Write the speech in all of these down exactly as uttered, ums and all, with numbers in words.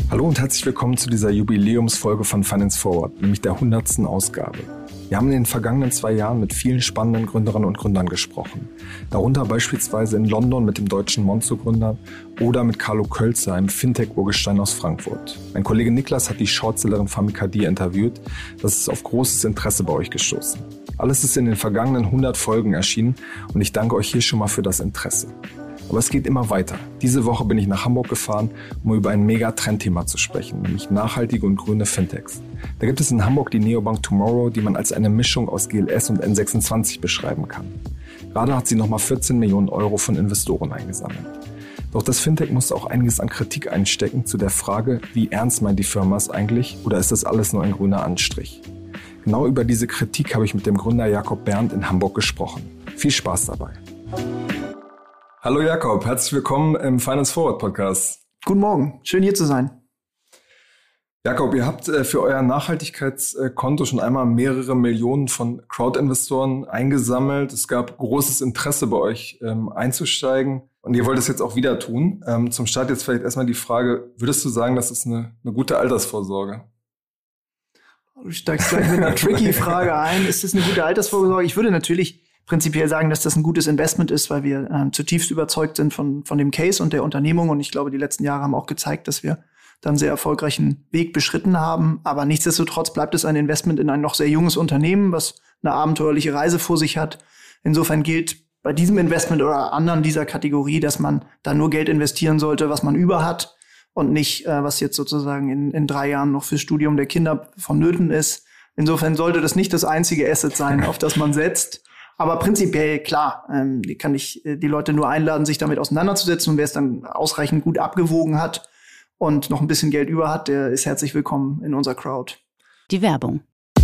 Hallo und herzlich willkommen zu dieser Jubiläumsfolge von Finance Forward, nämlich der hundertsten Ausgabe. Wir haben in den vergangenen zwei Jahren mit vielen spannenden Gründerinnen und Gründern gesprochen. Darunter beispielsweise in London mit dem deutschen Monzo-Gründer oder mit Carlo Kölzer, einem Fintech-Urgestein aus Frankfurt. Mein Kollege Niklas hat die Shortsellerin Fahmi Kadir interviewt. Das ist auf großes Interesse bei euch gestoßen. Alles ist in den vergangenen hundert Folgen erschienen und ich danke euch hier schon mal für das Interesse. Aber es geht immer weiter. Diese Woche bin ich nach Hamburg gefahren, um über ein Mega-Trendthema zu sprechen, nämlich nachhaltige und grüne Fintechs. Da gibt es in Hamburg die Neobank Tomorrow, die man als eine Mischung aus G L S und N sechsundzwanzig beschreiben kann. Gerade hat sie nochmal vierzehn Millionen Euro von Investoren eingesammelt. Doch das Fintech musste auch einiges an Kritik einstecken zu der Frage, wie ernst meint die Firma es eigentlich oder ist das alles nur ein grüner Anstrich? Genau über diese Kritik habe ich mit dem Gründer Jakob Berndt in Hamburg gesprochen. Viel Spaß dabei. Hallo Jakob, herzlich willkommen im Finance Forward Podcast. Guten Morgen, schön hier zu sein. Jakob, ihr habt für euer Nachhaltigkeitskonto schon einmal mehrere Millionen von Crowd-Investoren eingesammelt. Es gab großes Interesse bei euch ähm, einzusteigen und ihr wollt es jetzt auch wieder tun. Ähm, zum Start jetzt vielleicht erstmal die Frage, würdest du sagen, das ist eine, eine gute Altersvorsorge? Du steigst gleich mit einer tricky Frage ein. Ist das eine gute Altersvorsorge? Ich würde natürlich prinzipiell sagen, dass das ein gutes Investment ist, weil wir äh, zutiefst überzeugt sind von, von dem Case und der Unternehmung. Und ich glaube, die letzten Jahre haben auch gezeigt, dass wir dann sehr erfolgreichen Weg beschritten haben. Aber nichtsdestotrotz bleibt es ein Investment in ein noch sehr junges Unternehmen, was eine abenteuerliche Reise vor sich hat. Insofern gilt bei diesem Investment oder anderen dieser Kategorie, dass man da nur Geld investieren sollte, was man über hat und nicht, äh, was jetzt sozusagen in, in drei Jahren noch fürs Studium der Kinder vonnöten ist. Insofern sollte das nicht das einzige Asset sein, auf das man setzt. Aber prinzipiell, klar, ähm, kann ich äh, die Leute nur einladen, sich damit auseinanderzusetzen. Und wer es dann ausreichend gut abgewogen hat und noch ein bisschen Geld über hat, der ist herzlich willkommen in unserer Crowd. Die Werbung.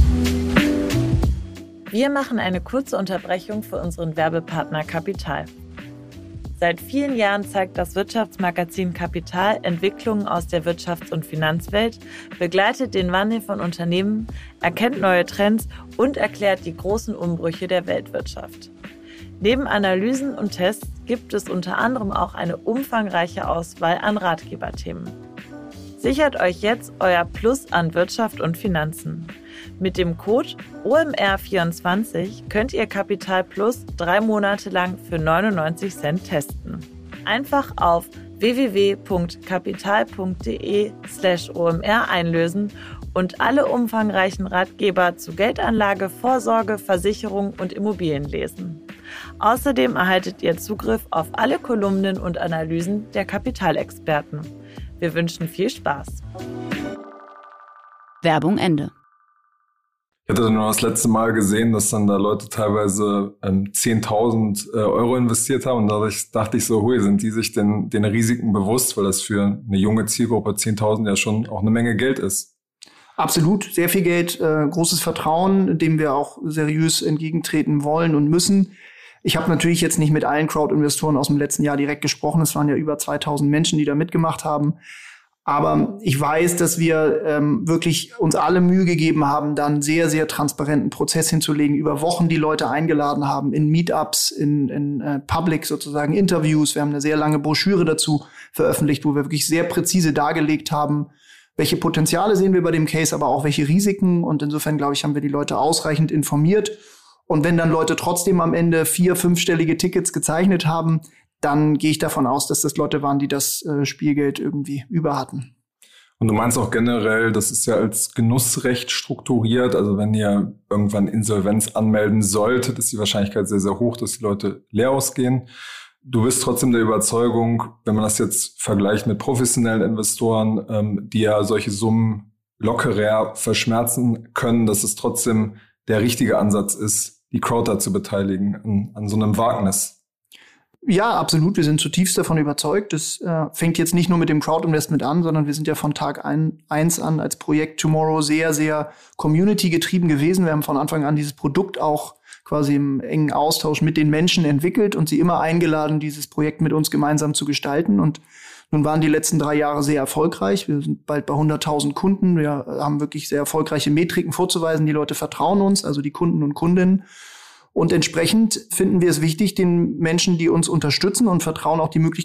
Wir machen eine kurze Unterbrechung für unseren Werbepartner Kapital. Seit vielen Jahren zeigt das Wirtschaftsmagazin Kapital Entwicklungen aus der Wirtschafts- und Finanzwelt, begleitet den Wandel von Unternehmen, erkennt neue Trends und erklärt die großen Umbrüche der Weltwirtschaft. Neben Analysen und Tests gibt es unter anderem auch eine umfangreiche Auswahl an Ratgeberthemen. Sichert euch jetzt euer Plus an Wirtschaft und Finanzen. Mit dem Code O M R vierundzwanzig könnt ihr Kapital Plus drei Monate lang für neunundneunzig Cent testen. Einfach auf w w w punkt kapital punkt d e slash o m r einlösen und alle umfangreichen Ratgeber zu Geldanlage, Vorsorge, Versicherung und Immobilien lesen. Außerdem erhaltet ihr Zugriff auf alle Kolumnen und Analysen der Kapitalexperten. Wir wünschen viel Spaß. Werbung Ende. Ich hatte nur das letzte Mal gesehen, dass dann da Leute teilweise ähm, zehntausend äh, Euro investiert haben und dadurch dachte ich so, hui, sind die sich denn den Risiken bewusst, weil das für eine junge Zielgruppe zehntausend ja schon auch eine Menge Geld ist. Absolut, sehr viel Geld, äh, großes Vertrauen, dem wir auch seriös entgegentreten wollen und müssen. Ich habe natürlich jetzt nicht mit allen Crowd-Investoren aus dem letzten Jahr direkt gesprochen. Es waren ja über zweitausend Menschen, die da mitgemacht haben. Aber ich weiß, dass wir ähm, wirklich uns alle Mühe gegeben haben, da einen sehr, sehr transparenten Prozess hinzulegen, über Wochen die Leute eingeladen haben, in Meetups, in, in äh, Public sozusagen Interviews. Wir haben eine sehr lange Broschüre dazu veröffentlicht, wo wir wirklich sehr präzise dargelegt haben, welche Potenziale sehen wir bei dem Case, aber auch welche Risiken. Und insofern, glaube ich, haben wir die Leute ausreichend informiert. Und wenn dann Leute trotzdem am Ende vier-, fünfstellige Tickets gezeichnet haben, dann gehe ich davon aus, dass das Leute waren, die das äh, Spielgeld irgendwie über hatten. Und du meinst auch generell, das ist ja als Genussrecht strukturiert. Also wenn ihr irgendwann Insolvenz anmelden solltet, ist die Wahrscheinlichkeit sehr, sehr hoch, dass die Leute leer ausgehen. Du bist trotzdem der Überzeugung, wenn man das jetzt vergleicht mit professionellen Investoren, ähm, die ja solche Summen lockerer verschmerzen können, dass es trotzdem der richtige Ansatz ist, die Crowd da zu beteiligen an, an so einem Wagnis. Ja, absolut. Wir sind zutiefst davon überzeugt. Das äh, fängt jetzt nicht nur mit dem Crowd-Investment an, sondern wir sind ja von Tag ein, eins an als Projekt Tomorrow sehr, sehr community-getrieben gewesen. Wir haben von Anfang an dieses Produkt auch quasi im engen Austausch mit den Menschen entwickelt und sie immer eingeladen, dieses Projekt mit uns gemeinsam zu gestalten. Und nun waren die letzten drei Jahre sehr erfolgreich. Wir sind bald bei hunderttausend Kunden. Wir haben wirklich sehr erfolgreiche Metriken vorzuweisen. Die Leute vertrauen uns, also die Kunden und Kundinnen. Und entsprechend finden wir es wichtig, den Menschen, die uns unterstützen und vertrauen, auch die Möglichkeit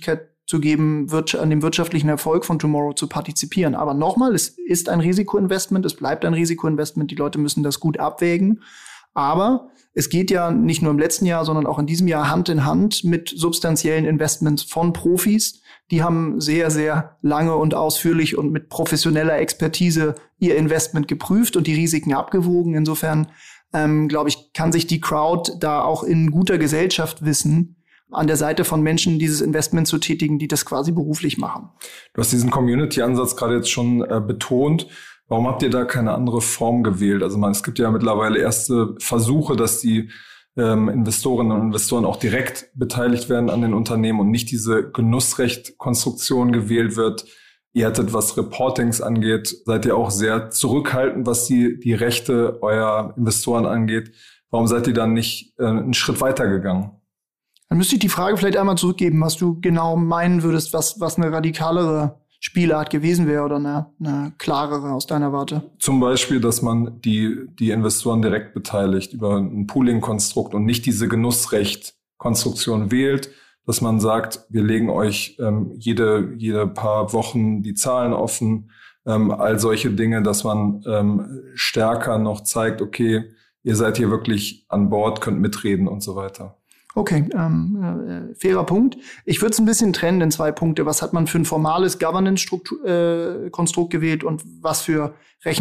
zu geben, an dem wirtschaftlichen Erfolg von Tomorrow zu partizipieren. Aber nochmal, es ist ein Risikoinvestment, es bleibt ein Risikoinvestment, die Leute müssen das gut abwägen. Aber es geht ja nicht nur im letzten Jahr, sondern auch in diesem Jahr Hand in Hand mit substanziellen Investments von Profis. Die haben sehr, sehr lange und ausführlich und mit professioneller Expertise ihr Investment geprüft und die Risiken abgewogen. Insofern, ähm, glaube ich, kann sich die Crowd da auch in guter Gesellschaft wissen, an der Seite von Menschen dieses Investment zu tätigen, die das quasi beruflich machen. Du hast diesen Community-Ansatz gerade jetzt schon äh, betont. Warum habt ihr da keine andere Form gewählt? Also man, es gibt ja mittlerweile erste Versuche, dass die ähm, Investorinnen und Investoren auch direkt beteiligt werden an den Unternehmen und nicht diese Genussrecht-Konstruktion gewählt wird. Ihr hättet, was Reportings angeht, seid ihr auch sehr zurückhaltend, was die, die Rechte eurer Investoren angeht. Warum seid ihr dann nicht äh, einen Schritt weiter gegangen? Dann müsste ich die Frage vielleicht einmal zurückgeben, was du genau meinen würdest, was, was eine radikalere Spielart gewesen wäre oder eine, eine klarere aus deiner Warte? Zum Beispiel, dass man die, die Investoren direkt beteiligt über ein Pooling-Konstrukt und nicht diese Genussrecht-Konstruktion wählt, dass man sagt, wir legen euch ähm, jede, jede paar Wochen die Zahlen offen, ähm, all solche Dinge, dass man ähm, stärker noch zeigt, okay, ihr seid hier wirklich an Bord, könnt mitreden und so weiter. Okay, ähm, äh, fairer Punkt. Ich würde es ein bisschen trennen in zwei Punkte. Was hat man für ein formales Governance-Konstrukt äh, gewählt und was für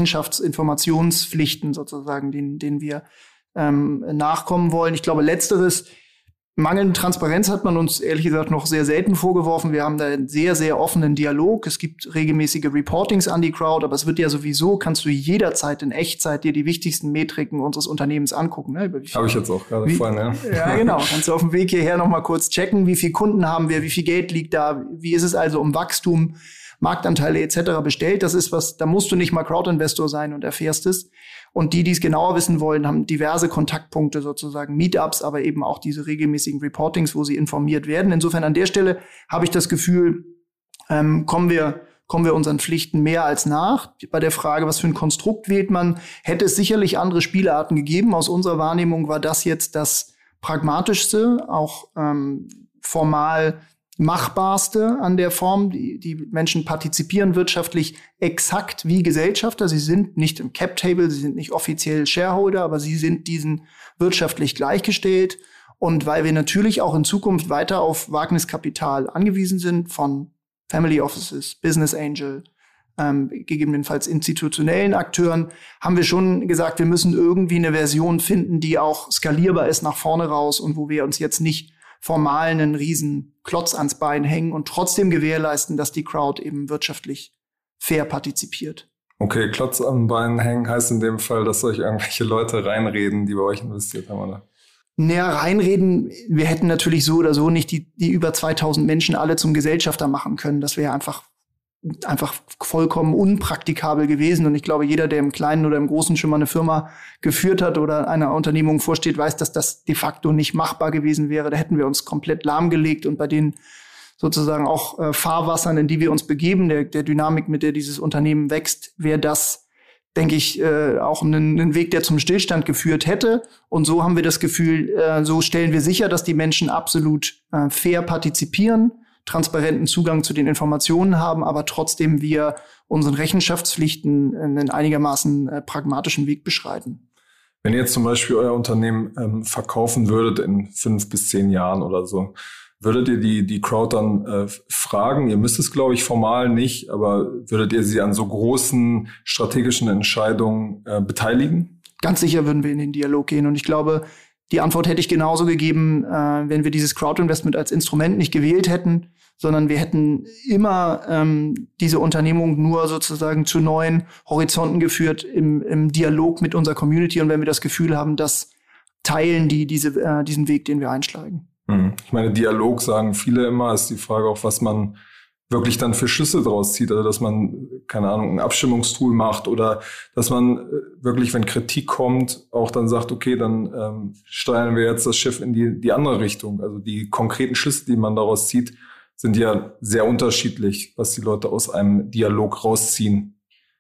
Rechenschaftsinformationspflichten sozusagen, denen, denen wir ähm, nachkommen wollen. Ich glaube, letzteres, mangelnde Transparenz hat man uns ehrlich gesagt noch sehr selten vorgeworfen. Wir haben da einen sehr, sehr offenen Dialog. Es gibt regelmäßige Reportings an die Crowd, aber es wird ja sowieso, kannst du jederzeit in Echtzeit dir die wichtigsten Metriken unseres Unternehmens angucken. Ne? Habe ich jetzt auch gerade vorhin, ja. Ja, genau. Kannst du auf dem Weg hierher noch mal kurz checken, wie viele Kunden haben wir, wie viel Geld liegt da, wie ist es also um Wachstum, Marktanteile et cetera bestellt. Das ist was, da musst du nicht mal Crowd-Investor sein und erfährst es. Und die, die es genauer wissen wollen, haben diverse Kontaktpunkte sozusagen, Meetups, aber eben auch diese regelmäßigen Reportings, wo sie informiert werden. Insofern an der Stelle habe ich das Gefühl, ähm, kommen wir kommen wir unseren Pflichten mehr als nach. Bei der Frage, was für ein Konstrukt wählt man, hätte es sicherlich andere Spielarten gegeben. Aus unserer Wahrnehmung war das jetzt das pragmatischste, auch ähm, formal machbarste an der Form. Die, die Menschen partizipieren wirtschaftlich exakt wie Gesellschafter. Sie sind nicht im Cap-Table, sie sind nicht offiziell Shareholder, aber sie sind diesen wirtschaftlich gleichgestellt. Und weil wir natürlich auch in Zukunft weiter auf Wagniskapital angewiesen sind von Family Offices, Business Angel, ähm, gegebenenfalls institutionellen Akteuren, haben wir schon gesagt, wir müssen irgendwie eine Version finden, die auch skalierbar ist nach vorne raus und wo wir uns jetzt nicht formal einen riesen Klotz ans Bein hängen und trotzdem gewährleisten, dass die Crowd eben wirtschaftlich fair partizipiert. Okay, Klotz am Bein hängen heißt in dem Fall, dass euch irgendwelche Leute reinreden, die bei euch investiert haben, oder? Naja, reinreden, wir hätten natürlich so oder so nicht die, die über zweitausend Menschen alle zum Gesellschafter machen können. Das wäre einfach einfach vollkommen unpraktikabel gewesen. Und ich glaube, jeder, der im Kleinen oder im Großen schon mal eine Firma geführt hat oder einer Unternehmung vorsteht, weiß, dass das de facto nicht machbar gewesen wäre. Da hätten wir uns komplett lahmgelegt und bei den sozusagen auch äh, Fahrwassern, in die wir uns begeben, der, der Dynamik, mit der dieses Unternehmen wächst, wäre das, denke ich, äh, auch einen, einen Weg, der zum Stillstand geführt hätte. Und so haben wir das Gefühl, äh, so stellen wir sicher, dass die Menschen absolut äh, fair partizipieren, transparenten Zugang zu den Informationen haben, aber trotzdem wir unseren Rechenschaftspflichten einen einigermaßen äh, pragmatischen Weg beschreiten. Wenn ihr jetzt zum Beispiel euer Unternehmen ähm, verkaufen würdet in fünf bis zehn Jahren oder so, würdet ihr die die Crowd dann äh, fragen? Ihr müsst es, glaube ich, formal nicht, aber würdet ihr sie an so großen strategischen Entscheidungen äh, beteiligen? Ganz sicher würden wir in den Dialog gehen. Und ich glaube, die Antwort hätte ich genauso gegeben, äh, wenn wir dieses Crowd-Investment als Instrument nicht gewählt hätten, sondern wir hätten immer ähm, diese Unternehmung nur sozusagen zu neuen Horizonten geführt im, im Dialog mit unserer Community. Und wenn wir das Gefühl haben, dass teilen die diese, äh, diesen Weg, den wir einschlagen. Ich meine, Dialog sagen viele immer, ist die Frage auch, was man wirklich dann für Schlüsse draus zieht. Also, dass man, keine Ahnung, ein Abstimmungstool macht oder dass man wirklich, wenn Kritik kommt, auch dann sagt, okay, dann ähm, steuern wir jetzt das Schiff in die, die andere Richtung. Also die konkreten Schlüsse, die man daraus zieht, sind ja sehr unterschiedlich, was die Leute aus einem Dialog rausziehen.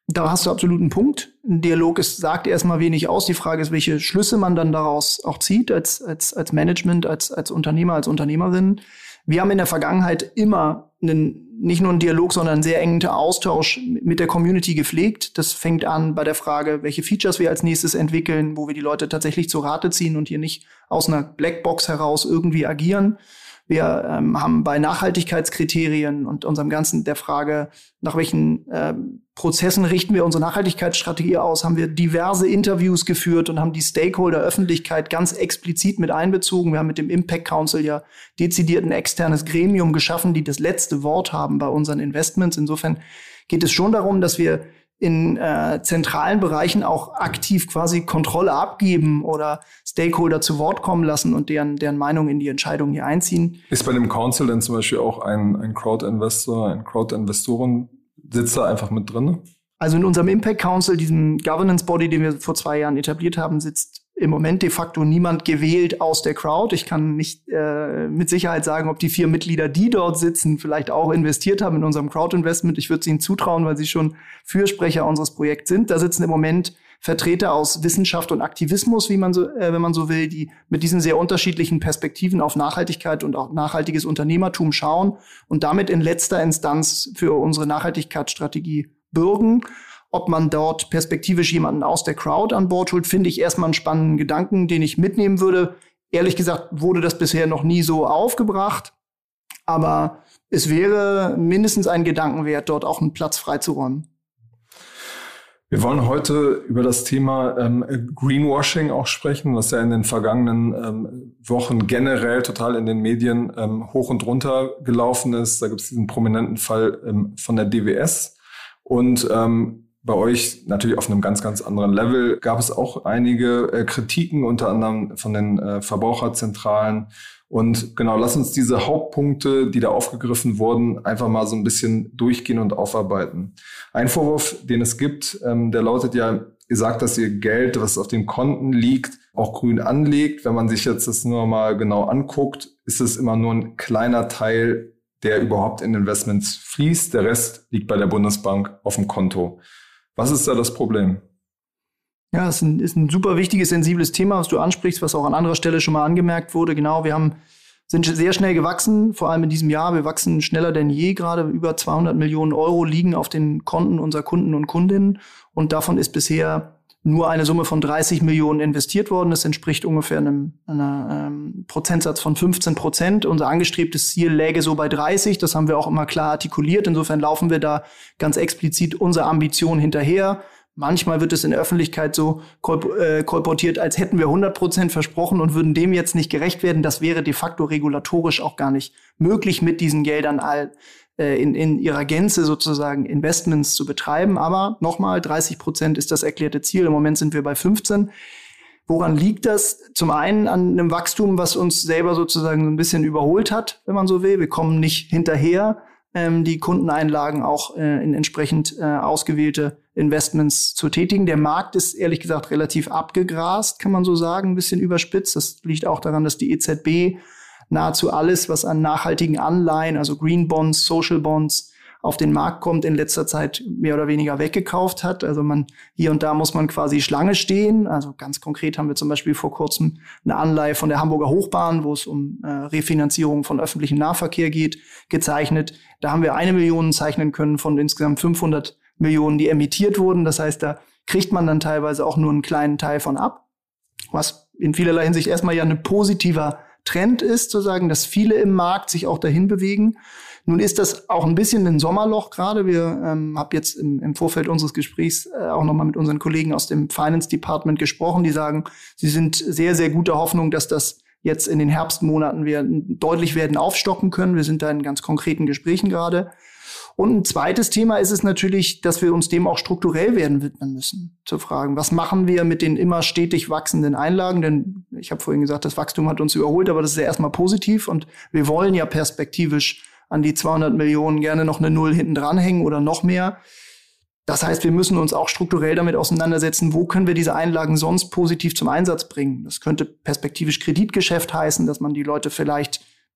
Da hast du absolut einen Punkt. Ein Dialog ist, sagt erstmal wenig aus. Die Frage ist, welche Schlüsse man dann daraus auch zieht als, als, als Management, als, als Unternehmer, als Unternehmerin. Wir haben in der Vergangenheit immer einen, nicht nur einen Dialog, sondern einen sehr engen Austausch mit der Community gepflegt. Das fängt an bei der Frage, welche Features wir als nächstes entwickeln, wo wir die Leute tatsächlich zu Rate ziehen und hier nicht aus einer Blackbox heraus irgendwie agieren. Wir ähm, haben bei Nachhaltigkeitskriterien und unserem ganzen der Frage, nach welchen äh, Prozessen richten wir unsere Nachhaltigkeitsstrategie aus, haben wir diverse Interviews geführt und haben die Stakeholder-Öffentlichkeit ganz explizit mit einbezogen. Wir haben mit dem Impact Council ja dezidiert ein externes Gremium geschaffen, die das letzte Wort haben bei unseren Investments. Insofern geht es schon darum, dass wir in äh, zentralen Bereichen auch aktiv quasi Kontrolle abgeben oder Stakeholder zu Wort kommen lassen und deren, deren Meinung in die Entscheidung hier einziehen. Ist bei dem Council denn zum Beispiel auch ein, ein Crowd-Investor, ein Crowd-Investoren sitzt da einfach mit drin? Also in unserem Impact Council, diesem Governance-Body, den wir vor zwei Jahren etabliert haben, sitzt im Moment de facto niemand gewählt aus der Crowd. Ich kann nicht äh, mit Sicherheit sagen, ob die vier Mitglieder, die dort sitzen, vielleicht auch investiert haben in unserem Crowd-Investment. Ich würde es ihnen zutrauen, weil sie schon Fürsprecher unseres Projekts sind. Da sitzen im Moment Vertreter aus Wissenschaft und Aktivismus, wie man so, äh, wenn man so will, die mit diesen sehr unterschiedlichen Perspektiven auf Nachhaltigkeit und auch nachhaltiges Unternehmertum schauen und damit in letzter Instanz für unsere Nachhaltigkeitsstrategie bürgen. Ob man dort perspektivisch jemanden aus der Crowd an Bord holt, finde ich erstmal einen spannenden Gedanken, den ich mitnehmen würde. Ehrlich gesagt wurde das bisher noch nie so aufgebracht, aber es wäre mindestens ein Gedanken wert, dort auch einen Platz freizuräumen. Wir wollen heute über das Thema ähm, Greenwashing auch sprechen, was ja in den vergangenen ähm, Wochen generell total in den Medien ähm, hoch und runter gelaufen ist. Da gibt es diesen prominenten Fall ähm, von der D W S. Und ähm, bei euch natürlich auf einem ganz, ganz anderen Level gab es auch einige äh, Kritiken, unter anderem von den äh, Verbraucherzentralen. Und genau, lass uns diese Hauptpunkte, die da aufgegriffen wurden, einfach mal so ein bisschen durchgehen und aufarbeiten. Ein Vorwurf, den es gibt, ähm, der lautet ja, ihr sagt, dass ihr Geld, was auf den Konten liegt, auch grün anlegt. Wenn man sich jetzt das nur mal genau anguckt, ist es immer nur ein kleiner Teil, der überhaupt in Investments fließt. Der Rest liegt bei der Bundesbank auf dem Konto. Was ist da das Problem? Ja, es ist ein, ist ein super wichtiges, sensibles Thema, was du ansprichst, was auch an anderer Stelle schon mal angemerkt wurde. Genau, wir haben, sind sehr schnell gewachsen, vor allem in diesem Jahr. Wir wachsen schneller denn je, gerade über zweihundert Millionen Euro liegen auf den Konten unserer Kunden und Kundinnen. Und davon ist bisher nur eine Summe von dreißig Millionen investiert worden. Das entspricht ungefähr einem, einem ähm, Prozentsatz von fünfzehn Prozent. Unser angestrebtes Ziel läge so bei dreißig. Das haben wir auch immer klar artikuliert. Insofern laufen wir da ganz explizit unserer Ambition hinterher. Manchmal wird es in der Öffentlichkeit so kolportiert, als hätten wir hundert Prozent versprochen und würden dem jetzt nicht gerecht werden. Das wäre de facto regulatorisch auch gar nicht möglich, mit diesen Geldern all, äh, in, in ihrer Gänze sozusagen Investments zu betreiben. Aber nochmal, dreißig Prozent ist das erklärte Ziel. Im Moment sind wir bei fünfzehn. Woran liegt das? Zum einen an einem Wachstum, was uns selber sozusagen so ein bisschen überholt hat, wenn man so will. Wir kommen nicht hinterher, ähm, die Kundeneinlagen auch äh, in entsprechend äh, ausgewählte Investments zu tätigen. Der Markt ist ehrlich gesagt relativ abgegrast, kann man so sagen, ein bisschen überspitzt. Das liegt auch daran, dass die E Z B nahezu alles, was an nachhaltigen Anleihen, also Green Bonds, Social Bonds, auf den Markt kommt, in letzter Zeit mehr oder weniger weggekauft hat. Also man hier und da muss man quasi Schlange stehen. Also ganz konkret haben wir zum Beispiel vor kurzem eine Anleihe von der Hamburger Hochbahn, wo es um äh, Refinanzierung von öffentlichem Nahverkehr geht, gezeichnet. Da haben wir eine Million zeichnen können von insgesamt fünfhundert Millionen, die emittiert wurden. Das heißt, da kriegt man dann teilweise auch nur einen kleinen Teil von ab, was in vielerlei Hinsicht erstmal ja ein positiver Trend ist, zu sagen, dass viele im Markt sich auch dahin bewegen. Nun ist das auch ein bisschen ein Sommerloch gerade. Wir ähm, haben jetzt im, im Vorfeld unseres Gesprächs äh, auch nochmal mit unseren Kollegen aus dem Finance Department gesprochen, die sagen, sie sind sehr, sehr guter Hoffnung, dass das jetzt in den Herbstmonaten wir deutlich werden aufstocken können. Wir sind da in ganz konkreten Gesprächen gerade. Und ein zweites Thema ist es natürlich, dass wir uns dem auch strukturell werden widmen müssen, zu fragen, was machen wir mit den immer stetig wachsenden Einlagen? Denn ich habe vorhin gesagt, das Wachstum hat uns überholt, aber das ist ja erstmal positiv und wir wollen ja perspektivisch an die zweihundert Millionen gerne noch eine Null hinten dranhängen oder noch mehr. Das heißt, wir müssen uns auch strukturell damit auseinandersetzen, wo können wir diese Einlagen sonst positiv zum Einsatz bringen? Das könnte perspektivisch Kreditgeschäft heißen, dass man die Leute vielleicht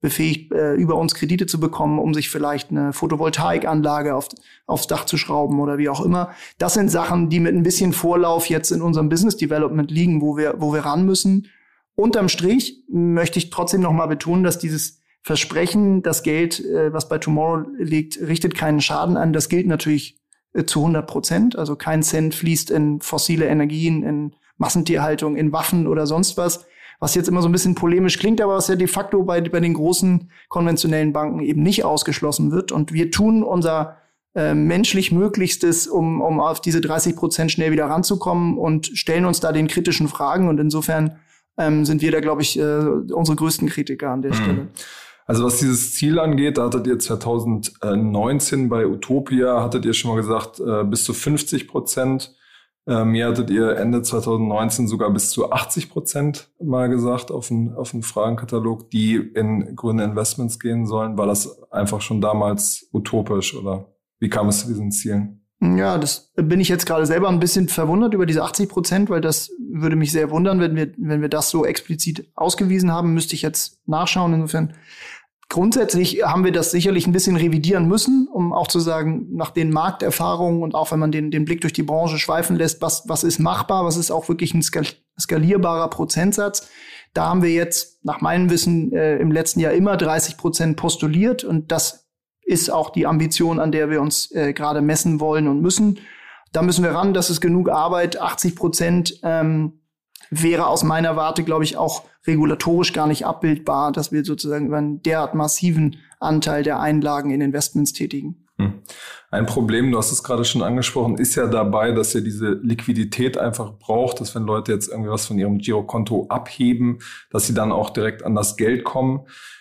befähigt, äh, über uns Kredite zu bekommen, um sich vielleicht eine Photovoltaikanlage auf, aufs Dach zu schrauben oder wie auch immer. Das sind Sachen, die mit ein bisschen Vorlauf jetzt in unserem Business Development liegen, wo wir, wo wir ran müssen. Unterm Strich möchte ich trotzdem noch mal betonen, dass dieses Versprechen, das Geld, äh, was bei Tomorrow liegt, richtet keinen Schaden an. Das gilt natürlich äh, zu hundert Prozent. Also kein Cent fließt in fossile Energien, in Massentierhaltung, in Waffen oder sonst was. Was jetzt immer so ein bisschen polemisch klingt, aber was ja de facto bei, bei den großen konventionellen Banken eben nicht ausgeschlossen wird. Und wir tun unser äh, menschlich Möglichstes, um, um auf diese dreißig Prozent schnell wieder ranzukommen und stellen uns da den kritischen Fragen. Und insofern ähm, sind wir da, glaube ich, äh, unsere größten Kritiker an der mhm. Stelle. Also was dieses Ziel angeht, da hattet ihr zwanzig neunzehn bei Utopia, hattet ihr schon mal gesagt, äh, bis zu fünfzig Prozent. Ähm, hier hattet ihr Ende zwanzig neunzehn sogar bis zu achtzig Prozent mal gesagt auf einen, auf einen Fragenkatalog, die in grüne Investments gehen sollen. War das einfach schon damals utopisch oder wie kam es zu diesen Zielen? Ja, das bin ich jetzt gerade selber ein bisschen verwundert über diese achtzig Prozent, weil das würde mich sehr wundern, wenn wir, wenn wir das so explizit ausgewiesen haben, müsste ich jetzt nachschauen. Insofern grundsätzlich haben wir das sicherlich ein bisschen revidieren müssen, um auch zu sagen, nach den Markterfahrungen und auch wenn man den, den Blick durch die Branche schweifen lässt, was, was ist machbar, was ist auch wirklich ein skal- skalierbarer Prozentsatz. Da haben wir jetzt nach meinem Wissen äh, im letzten Jahr immer dreißig Prozent postuliert und das ist auch die Ambition, an der wir uns äh, gerade messen wollen und müssen. Da müssen wir ran, das ist genug Arbeit. achtzig Prozent ähm, wäre aus meiner Warte, glaube ich, auch regulatorisch gar nicht abbildbar, dass wir sozusagen über einen derart massiven Anteil der Einlagen in Investments tätigen. Hm. Ein Problem, du hast es gerade schon angesprochen, ist ja dabei, dass ihr diese Liquidität einfach braucht, dass wenn Leute jetzt irgendwie was von ihrem Girokonto abheben, dass sie dann auch direkt an das Geld kommen.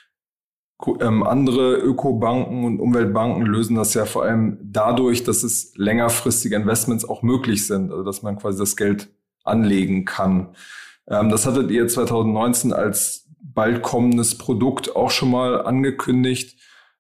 Ähm, andere Ökobanken und Umweltbanken lösen das ja vor allem dadurch, dass es längerfristige Investments auch möglich sind, also dass man quasi das Geld anlegen kann. Ähm, das hattet ihr zwanzig neunzehn als bald kommendes Produkt auch schon mal angekündigt.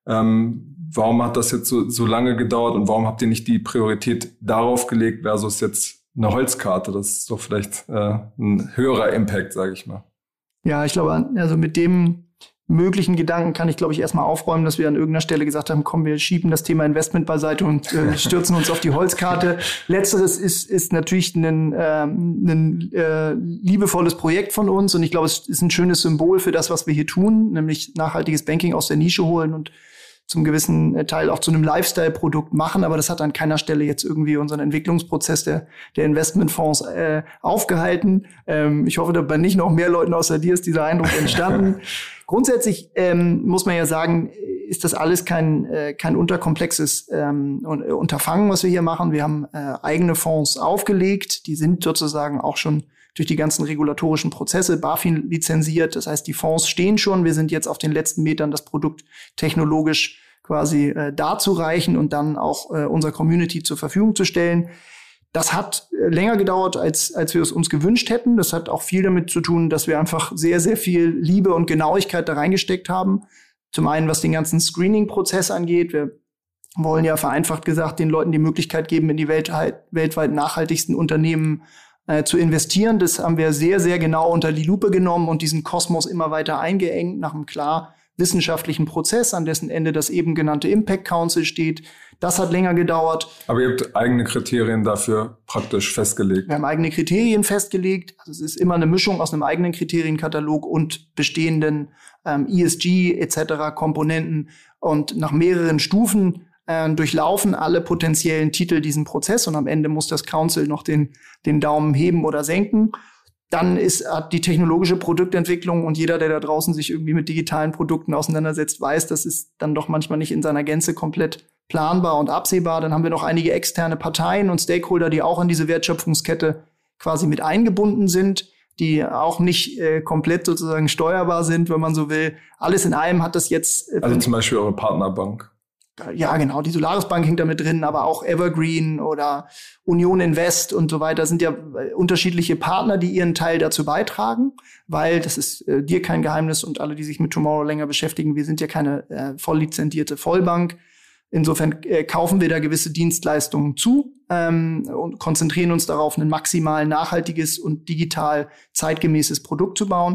Ähm, warum hat das jetzt so, so lange gedauert und warum habt ihr nicht die Priorität darauf gelegt versus jetzt eine Holzkarte? Das ist doch vielleicht äh, ein höherer Impact, sage ich mal. Ja, ich glaube, also mit dem möglichen Gedanken kann ich, glaube ich, erstmal aufräumen, dass wir an irgendeiner Stelle gesagt haben, komm, wir schieben das Thema Investment beiseite und äh, stürzen uns auf die Holzkarte. Letzteres ist ist natürlich ein, ähm, ein äh, liebevolles Projekt von uns und ich glaube, es ist ein schönes Symbol für das, was wir hier tun, nämlich nachhaltiges Banking aus der Nische holen und zum gewissen Teil auch zu einem Lifestyle-Produkt machen, aber das hat an keiner Stelle jetzt irgendwie unseren Entwicklungsprozess der, der Investmentfonds äh, aufgehalten. Ähm, ich hoffe, da bei nicht noch mehr Leuten außer dir ist dieser Eindruck entstanden. Grundsätzlich ähm, muss man ja sagen, ist das alles kein äh, kein unterkomplexes ähm, Unterfangen, was wir hier machen. Wir haben äh, eigene Fonds aufgelegt, die sind sozusagen auch schon durch die ganzen regulatorischen Prozesse BaFin lizenziert. Das heißt, die Fonds stehen schon. Wir sind jetzt auf den letzten Metern, das Produkt technologisch quasi äh, darzureichen und dann auch äh, unserer Community zur Verfügung zu stellen. Das hat äh, länger gedauert, als als wir es uns gewünscht hätten. Das hat auch viel damit zu tun, dass wir einfach sehr, sehr viel Liebe und Genauigkeit da reingesteckt haben. Zum einen, was den ganzen Screening-Prozess angeht. Wir wollen ja vereinfacht gesagt den Leuten die Möglichkeit geben, in die weltweit, weltweit nachhaltigsten Unternehmen Äh, zu investieren. Das haben wir sehr, sehr genau unter die Lupe genommen und diesen Kosmos immer weiter eingeengt nach einem klar wissenschaftlichen Prozess, an dessen Ende das eben genannte Impact Council steht. Das hat länger gedauert. Aber ihr habt eigene Kriterien dafür praktisch festgelegt. Wir haben eigene Kriterien festgelegt. Also es ist immer eine Mischung aus einem eigenen Kriterienkatalog und bestehenden ähm, E S G et cetera Komponenten. Und nach mehreren Stufen Äh, durchlaufen alle potenziellen Titel diesen Prozess und am Ende muss das Council noch den, den Daumen heben oder senken. Dann ist hat die technologische Produktentwicklung und jeder, der da draußen sich irgendwie mit digitalen Produkten auseinandersetzt, weiß, das ist dann doch manchmal nicht in seiner Gänze komplett planbar und absehbar. Dann haben wir noch einige externe Parteien und Stakeholder, die auch in diese Wertschöpfungskette quasi mit eingebunden sind, die auch nicht äh, komplett sozusagen steuerbar sind, wenn man so will. Alles in allem hat das jetzt Äh, also zum Beispiel eure Partnerbank. Ja, genau. Die Solaris Bank hängt damit drin, aber auch Evergreen oder Union Invest und so weiter sind ja unterschiedliche Partner, die ihren Teil dazu beitragen, weil das ist äh, dir kein Geheimnis und alle, die sich mit Tomorrow länger beschäftigen, wir sind ja keine äh, voll lizenzierte Vollbank. Insofern äh, kaufen wir da gewisse Dienstleistungen zu ähm, und konzentrieren uns darauf, ein maximal nachhaltiges und digital zeitgemäßes Produkt zu bauen.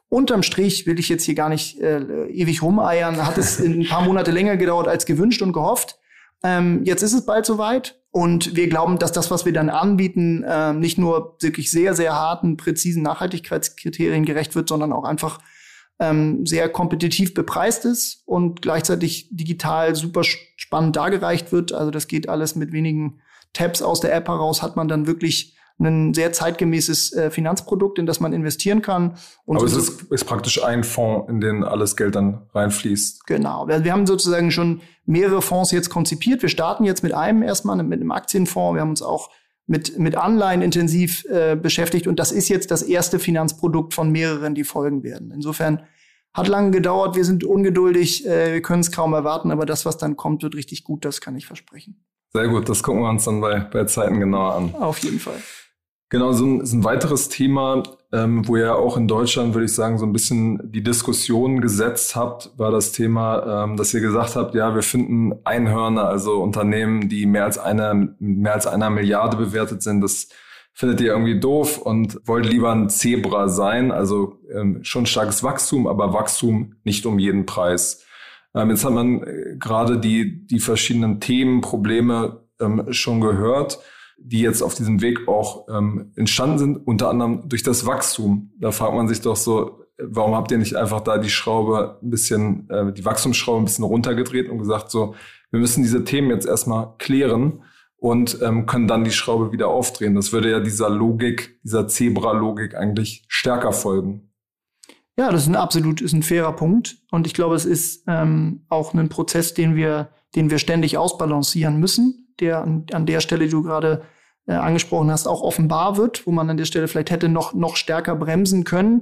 Unterm Strich will ich jetzt hier gar nicht äh, ewig rumeiern, hat es ein paar Monate länger gedauert als gewünscht und gehofft. Ähm, jetzt ist es bald soweit und wir glauben, dass das, was wir dann anbieten, äh, nicht nur wirklich sehr, sehr harten, präzisen Nachhaltigkeitskriterien gerecht wird, sondern auch einfach ähm, sehr kompetitiv bepreist ist und gleichzeitig digital super spannend dargereicht wird. Also das geht alles mit wenigen Tabs aus der App heraus, hat man dann wirklich ein sehr zeitgemäßes äh, Finanzprodukt, in das man investieren kann. Und Aber so es ist, ist praktisch ein Fonds, in den alles Geld dann reinfließt. Genau. Wir, wir haben sozusagen schon mehrere Fonds jetzt konzipiert. Wir starten jetzt mit einem erstmal, mit einem Aktienfonds. Wir haben uns auch mit, mit Anleihen intensiv äh, beschäftigt. Und das ist jetzt das erste Finanzprodukt von mehreren, die folgen werden. Insofern hat lange gedauert. Wir sind ungeduldig. Äh, wir können es kaum erwarten. Aber das, was dann kommt, wird richtig gut. Das kann ich versprechen. Sehr gut. Das gucken wir uns dann bei, bei Zeiten genauer an. Auf jeden Fall. Genau, so ein, so ein weiteres Thema, ähm, wo ihr auch in Deutschland, würde ich sagen, so ein bisschen die Diskussion gesetzt habt, war das Thema, ähm, dass ihr gesagt habt, ja, wir finden Einhörner, also Unternehmen, die mehr als eine, mehr als einer Milliarde bewertet sind, das findet ihr irgendwie doof und wollt lieber ein Zebra sein, also ähm, schon starkes Wachstum, aber Wachstum nicht um jeden Preis. Ähm, jetzt hat man äh, gerade die, die verschiedenen Themen, Probleme ähm, schon gehört, die jetzt auf diesem Weg auch ähm, entstanden sind, unter anderem durch das Wachstum. Da fragt man sich doch so, warum habt ihr nicht einfach da die Schraube ein bisschen, äh, die Wachstumsschraube ein bisschen runtergedreht und gesagt so, wir müssen diese Themen jetzt erstmal klären und ähm, können dann die Schraube wieder aufdrehen. Das würde ja dieser Logik, dieser Zebra-Logik eigentlich stärker folgen. Ja, das ist ein absolut, ist ein fairer Punkt. Und ich glaube, es ist ähm, auch ein Prozess, den wir, den wir ständig ausbalancieren müssen, der an, an der Stelle, die du gerade äh, angesprochen hast, auch offenbar wird, wo man an der Stelle vielleicht hätte noch, noch stärker bremsen können.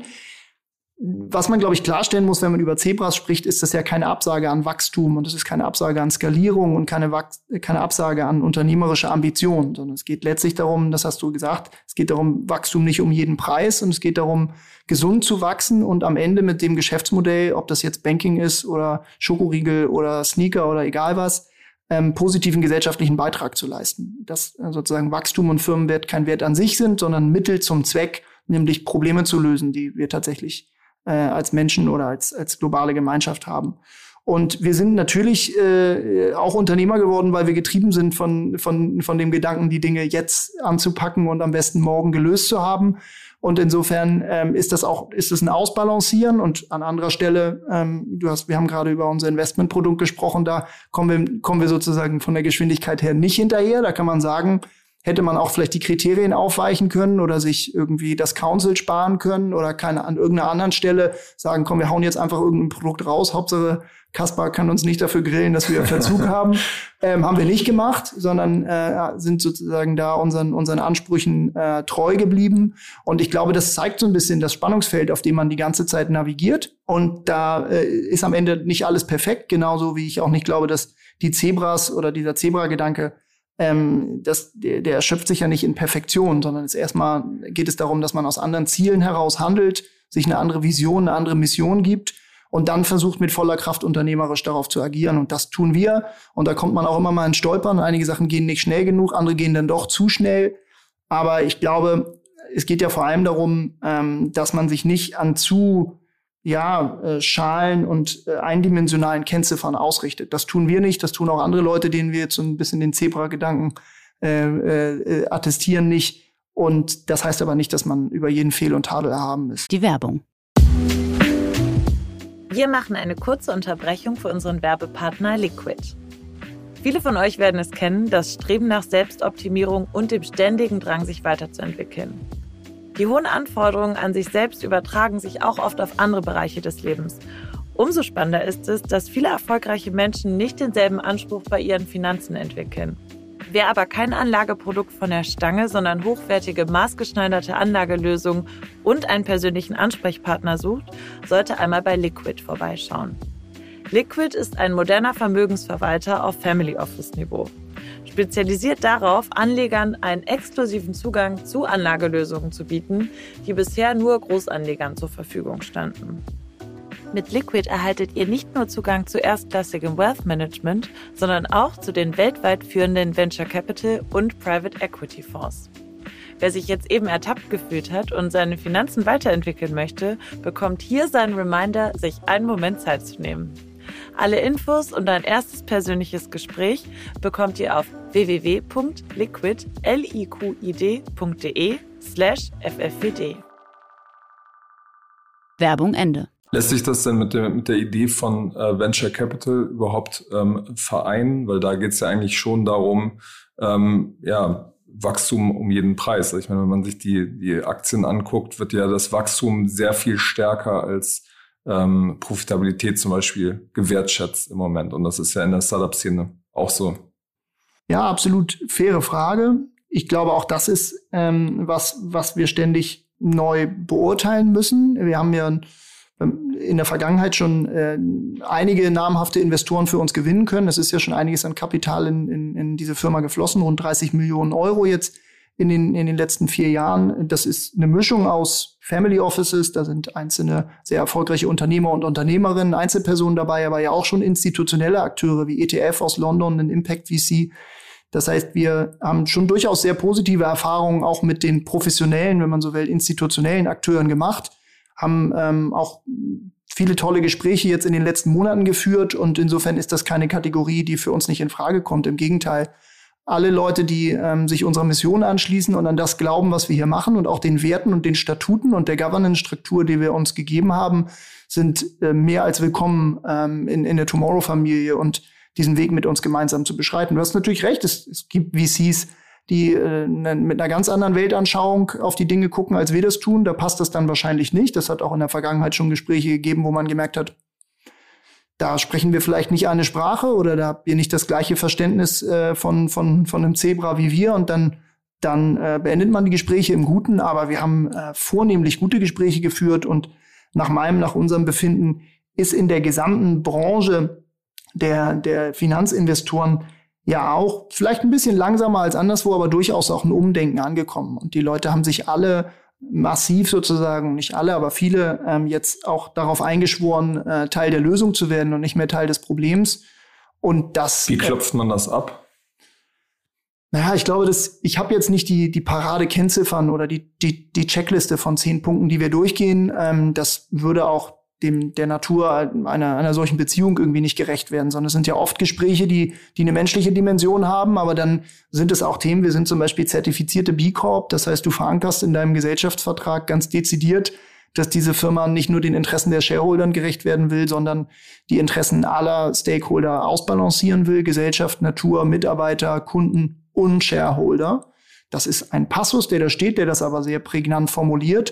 Was man, glaube ich, klarstellen muss, wenn man über Zebras spricht, ist das ja keine Absage an Wachstum und es ist keine Absage an Skalierung und keine, Wach- keine Absage an unternehmerische Ambition, sondern es geht letztlich darum, das hast du gesagt, es geht darum, Wachstum nicht um jeden Preis und es geht darum, gesund zu wachsen und am Ende mit dem Geschäftsmodell, ob das jetzt Banking ist oder Schokoriegel oder Sneaker oder egal was, ähm, positiven gesellschaftlichen Beitrag zu leisten. Dass äh, sozusagen Wachstum und Firmenwert kein Wert an sich sind, sondern Mittel zum Zweck, nämlich Probleme zu lösen, die wir tatsächlich äh, als Menschen oder als, als globale Gemeinschaft haben. Und wir sind natürlich äh, auch Unternehmer geworden, weil wir getrieben sind von, von, von dem Gedanken, die Dinge jetzt anzupacken und am besten morgen gelöst zu haben. Und insofern ähm, ist das auch, ist es ein Ausbalancieren und an anderer Stelle, ähm, du hast, wir haben gerade über unser Investmentprodukt gesprochen, da kommen wir, kommen wir sozusagen von der Geschwindigkeit her nicht hinterher. Da kann man sagen, hätte man auch vielleicht die Kriterien aufweichen können oder sich irgendwie das Council sparen können oder keine, an irgendeiner anderen Stelle sagen, komm, wir hauen jetzt einfach irgendein Produkt raus, Hauptsache Kaspar kann uns nicht dafür grillen, dass wir Verzug haben. Ähm, haben wir nicht gemacht, sondern äh, sind sozusagen da unseren, unseren Ansprüchen äh, treu geblieben. Und ich glaube, das zeigt so ein bisschen das Spannungsfeld, auf dem man die ganze Zeit navigiert. Und da äh, ist am Ende nicht alles perfekt, genauso wie ich auch nicht glaube, dass die Zebras oder dieser Zebra-Gedanke, ähm, das, der, der erschöpft sich ja nicht in Perfektion, sondern es erstmal geht es darum, dass man aus anderen Zielen heraus handelt, sich eine andere Vision, eine andere Mission gibt und dann versucht mit voller Kraft unternehmerisch darauf zu agieren. Und das tun wir. Und da kommt man auch immer mal ins Stolpern. Einige Sachen gehen nicht schnell genug, andere gehen dann doch zu schnell. Aber ich glaube, es geht ja vor allem darum, ähm, dass man sich nicht an zu ja, äh, schalen und äh, eindimensionalen Kennziffern ausrichtet. Das tun wir nicht, das tun auch andere Leute, denen wir jetzt so ein bisschen den Zebra-Gedanken äh, äh, attestieren, nicht. Und das heißt aber nicht, dass man über jeden Fehl und Tadel erhaben ist. Die Werbung. Wir machen eine kurze Unterbrechung für unseren Werbepartner Liquid. Viele von euch werden es kennen, das Streben nach Selbstoptimierung und dem ständigen Drang, sich weiterzuentwickeln. Die hohen Anforderungen an sich selbst übertragen sich auch oft auf andere Bereiche des Lebens. Umso spannender ist es, dass viele erfolgreiche Menschen nicht denselben Anspruch bei ihren Finanzen entwickeln. Wer aber kein Anlageprodukt von der Stange, sondern hochwertige, maßgeschneiderte Anlagelösungen und einen persönlichen Ansprechpartner sucht, sollte einmal bei Liquid vorbeischauen. Liquid ist ein moderner Vermögensverwalter auf Family Office Niveau. Spezialisiert darauf, Anlegern einen exklusiven Zugang zu Anlagelösungen zu bieten, die bisher nur Großanlegern zur Verfügung standen. Mit Liquid erhaltet ihr nicht nur Zugang zu erstklassigem Wealth Management, sondern auch zu den weltweit führenden Venture Capital und Private Equity Fonds. Wer sich jetzt eben ertappt gefühlt hat und seine Finanzen weiterentwickeln möchte, bekommt hier seinen Reminder, sich einen Moment Zeit zu nehmen. Alle Infos und ein erstes persönliches Gespräch bekommt ihr auf w w w punkt liquid punkt de slash f f w d. Werbung Ende. Lässt sich das denn mit der, mit der Idee von äh, Venture Capital überhaupt ähm, vereinen? Weil da geht es ja eigentlich schon darum, ähm, ja, Wachstum um jeden Preis. Ich meine, wenn man sich die, die Aktien anguckt, wird ja das Wachstum sehr viel stärker als ähm, Profitabilität zum Beispiel gewertschätzt im Moment. Und das ist ja in der Startup-Szene auch so. Ja, absolut faire Frage. Ich glaube, auch das ist ähm, was, was wir ständig neu beurteilen müssen. Wir haben ja in der Vergangenheit schon äh, einige namhafte Investoren für uns gewinnen können. Es ist ja schon einiges an Kapital in, in, in diese Firma geflossen, rund dreißig Millionen Euro jetzt in den, in den letzten vier Jahren. Das ist eine Mischung aus Family Offices, da sind einzelne sehr erfolgreiche Unternehmer und Unternehmerinnen, Einzelpersonen dabei, aber ja auch schon institutionelle Akteure wie E T F aus London, ein Impact V C. Das heißt, wir haben schon durchaus sehr positive Erfahrungen auch mit den professionellen, wenn man so will, institutionellen Akteuren gemacht, haben ähm, auch viele tolle Gespräche jetzt in den letzten Monaten geführt und insofern ist das keine Kategorie, die für uns nicht in Frage kommt. Im Gegenteil, alle Leute, die ähm, sich unserer Mission anschließen und an das glauben, was wir hier machen und auch den Werten und den Statuten und der Governance-Struktur, die wir uns gegeben haben, sind äh, mehr als willkommen ähm, in, in der Tomorrow-Familie und diesen Weg mit uns gemeinsam zu beschreiten. Du hast natürlich recht, es, es gibt V Cs, die äh, mit einer ganz anderen Weltanschauung auf die Dinge gucken, als wir das tun. Da passt das dann wahrscheinlich nicht. Das hat auch in der Vergangenheit schon Gespräche gegeben, wo man gemerkt hat, da sprechen wir vielleicht nicht eine Sprache oder da habt ihr nicht das gleiche Verständnis äh, von, von, von einem Zebra wie wir und dann, dann äh, beendet man die Gespräche im Guten. Aber wir haben äh, vornehmlich gute Gespräche geführt und nach meinem, nach unserem Befinden ist in der gesamten Branche der, der Finanzinvestoren ja auch vielleicht ein bisschen langsamer als anderswo, aber durchaus auch ein Umdenken angekommen. Und die Leute haben sich alle massiv sozusagen, nicht alle, aber viele ähm, jetzt auch darauf eingeschworen, äh, Teil der Lösung zu werden und nicht mehr Teil des Problems. Und das. Wie klopft man das ab? Naja, ich glaube, dass ich habe jetzt nicht die die Parade-Kennziffern oder die die die Checkliste von zehn Punkten, die wir durchgehen. Ähm, das würde auch dem der Natur einer einer solchen Beziehung irgendwie nicht gerecht werden, sondern es sind ja oft Gespräche, die die eine menschliche Dimension haben, aber dann sind es auch Themen. Wir sind zum Beispiel zertifizierte B Corp, das heißt, du verankerst in deinem Gesellschaftsvertrag ganz dezidiert, dass diese Firma nicht nur den Interessen der Shareholdern gerecht werden will, sondern die Interessen aller Stakeholder ausbalancieren will, Gesellschaft, Natur, Mitarbeiter, Kunden und Shareholder. Das ist ein Passus, der da steht, der das aber sehr prägnant formuliert.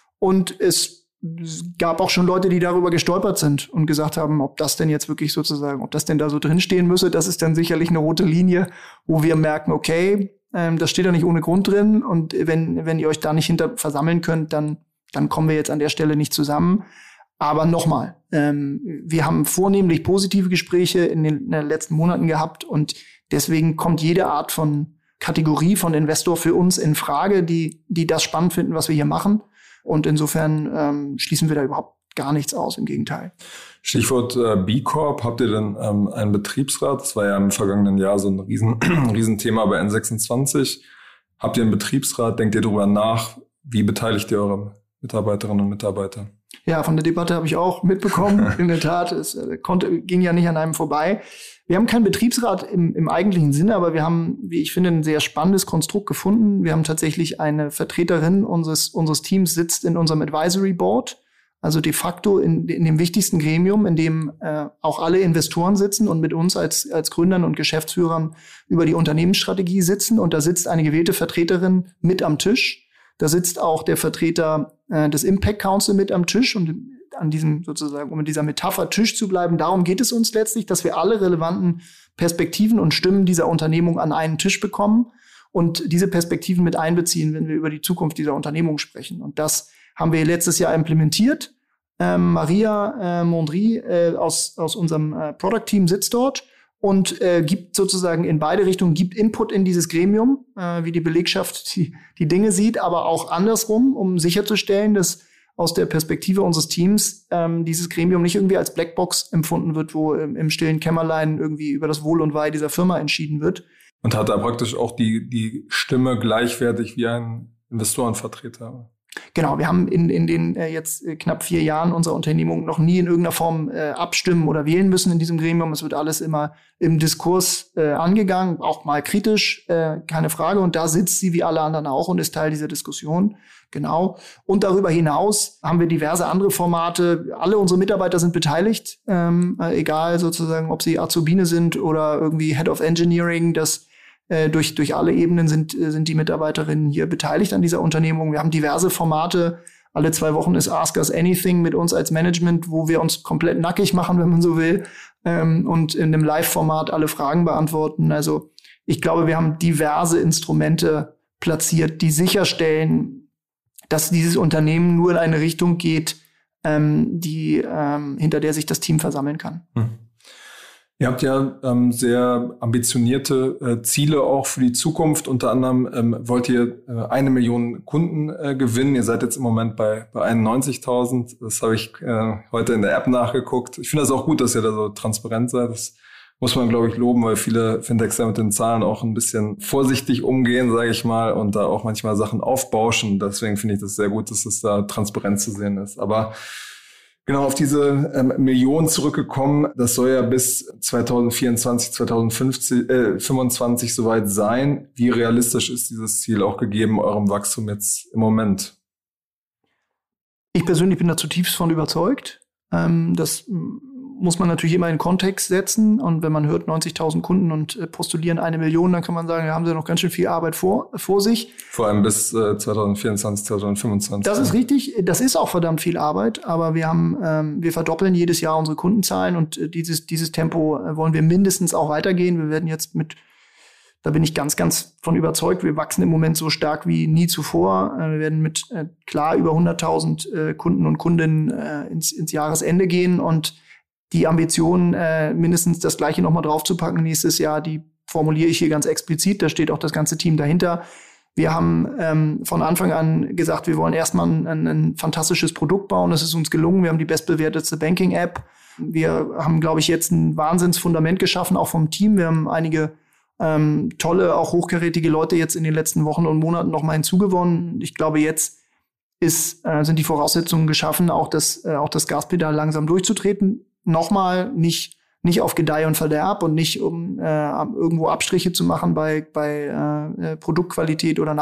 Und es Es gab auch schon Leute, die darüber gestolpert sind und gesagt haben, ob das denn jetzt wirklich sozusagen, ob das denn da so drinstehen müsse. Das ist dann sicherlich eine rote Linie, wo wir merken, okay, ähm, das steht da nicht ohne Grund drin. Und wenn wenn ihr euch da nicht hinter versammeln könnt, dann dann kommen wir jetzt an der Stelle nicht zusammen. Aber nochmal, ähm, wir haben vornehmlich positive Gespräche in den, in den letzten Monaten gehabt und deswegen kommt jede Art von Kategorie von Investor für uns in Frage, die die das spannend finden, was wir hier machen. Und insofern ähm, schließen wir da überhaupt gar nichts aus, im Gegenteil. Stichwort äh, B Corp, habt ihr denn ähm, einen Betriebsrat? Das war ja im vergangenen Jahr so ein riesen, Riesenthema bei N sechsundzwanzig. Habt ihr einen Betriebsrat? Denkt ihr darüber nach? Wie beteiligt ihr eure Mitarbeiterinnen und Mitarbeiter? Ja, von der Debatte habe ich auch mitbekommen. In der Tat, es äh, konnte, ging ja nicht an einem vorbei. Wir haben keinen Betriebsrat im, im eigentlichen Sinne, aber wir haben, wie ich finde, ein sehr spannendes Konstrukt gefunden. Wir haben tatsächlich eine Vertreterin unseres, unseres Teams sitzt in unserem Advisory Board, also de facto in, in dem wichtigsten Gremium, in dem äh, auch alle Investoren sitzen und mit uns als, als Gründern und Geschäftsführern über die Unternehmensstrategie sitzen. Und da sitzt eine gewählte Vertreterin mit am Tisch. Da sitzt auch der Vertreter äh, des Impact Council mit am Tisch und an diesem sozusagen, um in dieser Metapher Tisch zu bleiben. Darum geht es uns letztlich, dass wir alle relevanten Perspektiven und Stimmen dieser Unternehmung an einen Tisch bekommen und diese Perspektiven mit einbeziehen, wenn wir über die Zukunft dieser Unternehmung sprechen. Und das haben wir letztes Jahr implementiert. Ähm, Maria äh, Mondry äh, aus, aus unserem äh, Product-Team sitzt dort und äh, gibt sozusagen in beide Richtungen, gibt Input in dieses Gremium, äh, wie die Belegschaft die, die Dinge sieht, aber auch andersrum, um sicherzustellen, dass aus der Perspektive unseres Teams ähm, dieses Gremium nicht irgendwie als Blackbox empfunden wird, wo ähm, im stillen Kämmerlein irgendwie über das Wohl und Wehe dieser Firma entschieden wird. Und hat da praktisch auch die, die Stimme gleichwertig wie ein Investorenvertreter. Genau, wir haben in, in den äh, jetzt äh, knapp vier Jahren unserer Unternehmung noch nie in irgendeiner Form äh, abstimmen oder wählen müssen in diesem Gremium. Es wird alles immer im Diskurs äh, angegangen, auch mal kritisch, äh, keine Frage. Und da sitzt sie wie alle anderen auch und ist Teil dieser Diskussion. Genau. Und darüber hinaus haben wir diverse andere Formate. Alle unsere Mitarbeiter sind beteiligt, ähm, äh, egal sozusagen, ob sie Azubine sind oder irgendwie Head of Engineering, das Durch, durch alle Ebenen sind, sind die Mitarbeiterinnen hier beteiligt an dieser Unternehmung. Wir haben diverse Formate. Alle zwei Wochen ist Ask Us Anything mit uns als Management, wo wir uns komplett nackig machen, wenn man so will, ähm, und in einem Live-Format alle Fragen beantworten. Also ich glaube, wir haben diverse Instrumente platziert, die sicherstellen, dass dieses Unternehmen nur in eine Richtung geht, ähm, die ähm, hinter der sich das Team versammeln kann. Hm. Ihr habt ja ähm, sehr ambitionierte äh, Ziele auch für die Zukunft. Unter anderem ähm, wollt ihr äh, eine Million Kunden äh, gewinnen. Ihr seid jetzt im Moment bei, bei einundneunzigtausend. Das habe ich äh, heute in der App nachgeguckt. Ich finde das auch gut, dass ihr da so transparent seid. Das muss man, glaube ich, loben, weil viele Fintechs da mit den Zahlen auch ein bisschen vorsichtig umgehen, sage ich mal, und da auch manchmal Sachen aufbauschen. Deswegen finde ich das sehr gut, dass es da transparent zu sehen ist. Aber genau, auf diese ähm, Million zurückgekommen, das soll ja bis zweitausendvierundzwanzig, zweitausendfünfundzwanzig soweit sein. Wie realistisch ist dieses Ziel auch gegeben eurem Wachstum jetzt im Moment? Ich persönlich bin da zutiefst von überzeugt. Ähm, das muss man natürlich immer in Kontext setzen. Und wenn man hört neunzigtausend Kunden und äh, postulieren eine Million, dann kann man sagen, da haben sie noch ganz schön viel Arbeit vor, vor sich. Vor allem bis äh, zweitausendvierundzwanzig, zweitausendfünfundzwanzig. Das ist richtig. Das ist auch verdammt viel Arbeit. Aber wir haben, ähm, wir verdoppeln jedes Jahr unsere Kundenzahlen und äh, dieses, dieses Tempo äh, wollen wir mindestens auch weitergehen. Wir werden jetzt mit, da bin ich ganz, ganz von überzeugt, wir wachsen im Moment so stark wie nie zuvor. Äh, wir werden mit äh, klar über hunderttausend äh, Kunden und Kundinnen äh, ins, ins Jahresende gehen und die Ambition, äh, mindestens das Gleiche nochmal draufzupacken nächstes Jahr, die formuliere ich hier ganz explizit. Da steht auch das ganze Team dahinter. Wir haben ähm, von Anfang an gesagt, wir wollen erstmal ein, ein, ein fantastisches Produkt bauen. Das ist uns gelungen. Wir haben die bestbewertetste Banking-App. Wir haben, glaube ich, jetzt ein Wahnsinnsfundament geschaffen, auch vom Team. Wir haben einige ähm, tolle, auch hochkarätige Leute jetzt in den letzten Wochen und Monaten nochmal hinzugewonnen. Ich glaube, jetzt ist, äh, sind die Voraussetzungen geschaffen, auch das, äh, auch das Gaspedal langsam durchzutreten. Nochmal nicht nicht auf Gedeih und Verderb und nicht um äh, irgendwo Abstriche zu machen bei bei äh, Produktqualität oder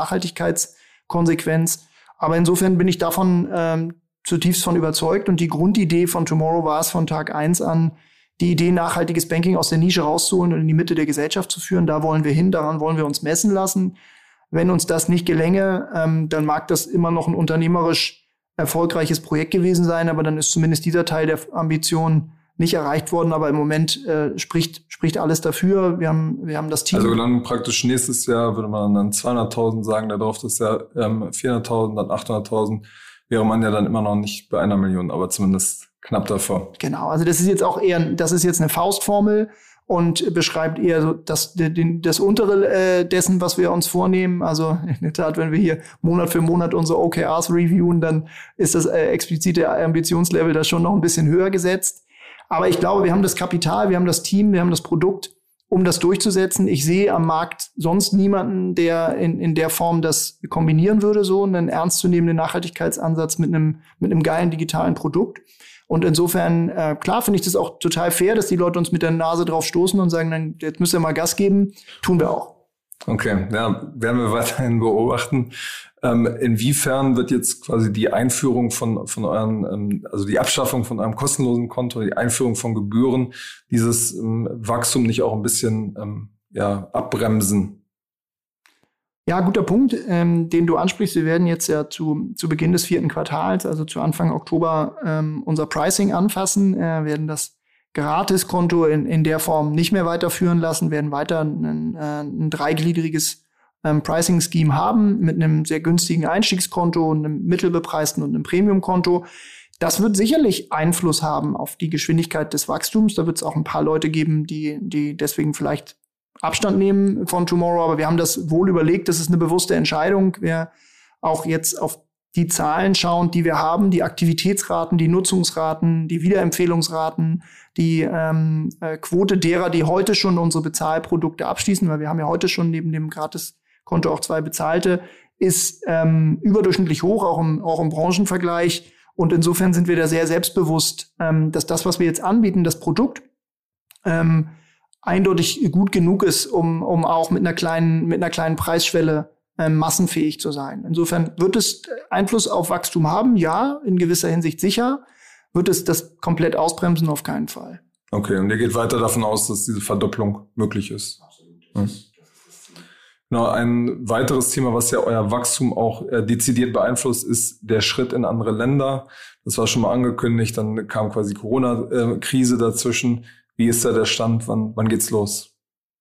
Nachhaltigkeitskonsequenz. Aber insofern bin ich davon ähm, zutiefst von überzeugt. Und die Grundidee von Tomorrow war es von Tag eins an, die Idee, nachhaltiges Banking aus der Nische rauszuholen und in die Mitte der Gesellschaft zu führen. Da wollen wir hin, daran wollen wir uns messen lassen. Wenn uns das nicht gelänge, ähm, dann mag das immer noch ein unternehmerisch erfolgreiches Projekt gewesen sein, aber dann ist zumindest dieser Teil der Ambition nicht erreicht worden. Aber im Moment äh, spricht spricht alles dafür. Wir haben wir haben das Team. Also dann praktisch nächstes Jahr würde man dann zweihunderttausend sagen, darauf das ja ähm, vierhunderttausend, dann achthunderttausend, wäre man ja dann immer noch nicht bei einer Million, aber zumindest knapp davor. Genau, also das ist jetzt auch eher, das ist jetzt eine Faustformel und beschreibt eher so das, den, das untere äh, dessen, was wir uns vornehmen. Also in der Tat, wenn wir hier Monat für Monat unsere O K Rs reviewen, dann ist das äh, explizite Ambitionslevel da schon noch ein bisschen höher gesetzt. Aber ich glaube, wir haben das Kapital, wir haben das Team, wir haben das Produkt, um das durchzusetzen. Ich sehe am Markt sonst niemanden, der in, in der Form das kombinieren würde, so einen ernstzunehmenden Nachhaltigkeitsansatz mit einem, mit einem geilen digitalen Produkt. Und insofern, äh, klar finde ich das auch total fair, dass die Leute uns mit der Nase drauf stoßen und sagen, dann, jetzt müsst ihr mal Gas geben. Tun wir auch. Okay, ja, werden wir weiterhin beobachten. Ähm, inwiefern wird jetzt quasi die Einführung von, von euren, ähm, also die Abschaffung von einem kostenlosen Konto, die Einführung von Gebühren, dieses ähm, Wachstum nicht auch ein bisschen ähm, ja, abbremsen? Ja, guter Punkt, ähm, den du ansprichst. Wir werden jetzt ja zu, zu Beginn des vierten Quartals, also zu Anfang Oktober, ähm, unser Pricing anfassen, äh, werden das Gratiskonto in, in der Form nicht mehr weiterführen lassen, werden weiter ein, äh, ein dreigliedriges ähm, Pricing-Scheme haben mit einem sehr günstigen Einstiegskonto, einem mittelbepreisten und einem Premium-Konto. Das wird sicherlich Einfluss haben auf die Geschwindigkeit des Wachstums. Da wird es auch ein paar Leute geben, die, die deswegen vielleicht Abstand nehmen von Tomorrow, aber wir haben das wohl überlegt, das ist eine bewusste Entscheidung. Wir auch jetzt auf die Zahlen schauen, die wir haben, die Aktivitätsraten, die Nutzungsraten, die Wiederempfehlungsraten, die ähm, äh, Quote derer, die heute schon unsere Bezahlprodukte abschließen, weil wir haben ja heute schon neben dem Gratiskonto auch zwei bezahlte, ist ähm, überdurchschnittlich hoch, auch im, auch im Branchenvergleich. Und insofern sind wir da sehr selbstbewusst, ähm, dass das, was wir jetzt anbieten, das Produkt, ähm, eindeutig gut genug ist, um, um auch mit einer kleinen, mit einer kleinen Preisschwelle ähm, massenfähig zu sein. Insofern wird es Einfluss auf Wachstum haben, ja, in gewisser Hinsicht sicher. Wird es das komplett ausbremsen? Auf keinen Fall. Okay, und ihr geht weiter davon aus, dass diese Verdopplung möglich ist. Absolut. Hm. Genau, ein weiteres Thema, was ja euer Wachstum auch äh, dezidiert beeinflusst, ist der Schritt in andere Länder. Das war schon mal angekündigt, dann kam quasi Corona-Krise äh, dazwischen. Wie ist da der Stand? Wann, wann geht's los?